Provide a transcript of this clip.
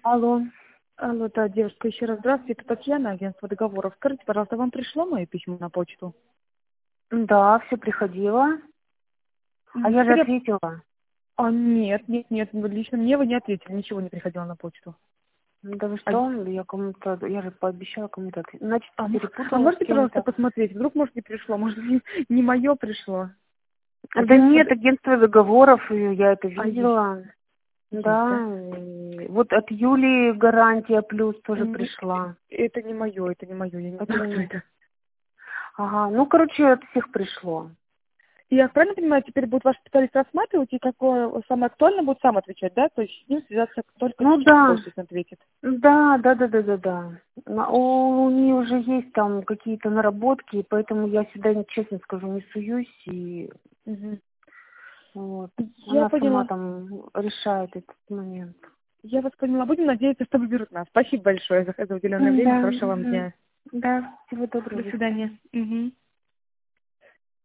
Алло. Алло, да, девушка, еще раз здравствуйте, это Татьяна, агентство договоров. Скажите, пожалуйста, вам пришло мое письмо на почту? Да, все приходило. А я же Теперь ответила. нет, лично мне вы не ответили, ничего не приходило на почту. Да вы А, что? Я же пообещала кому-то ответить. Значит, а перепутала с можете, пожалуйста, кем-то. посмотреть? Вдруг, может, не пришло, может, не мое пришло. Да Агентство... нет, агентство договоров, и я это А есть, видела. есть, да? Да. И вот от Юлии гарантия плюс тоже М, пришла. Это не мое, я не Это знаю, кто не... это. Ага, ну, короче, от всех пришло. И я правильно понимаю, теперь будет ваш специалист рассматривать, и какое самое актуальное будет сам отвечать, да? То есть с ним связаться только Ну да, если он ответит. да. У нее уже есть там какие-то наработки, поэтому я сюда, честно скажу, не суюсь. И Мгм. вот. Я Она сама поняла. там решает этот момент. Я вас поняла. Будем надеяться, что выберут нас. Спасибо большое за уделенное время. Да, Хорошего вам дня. да, всего До доброго, до свидания. свидания. Мгм.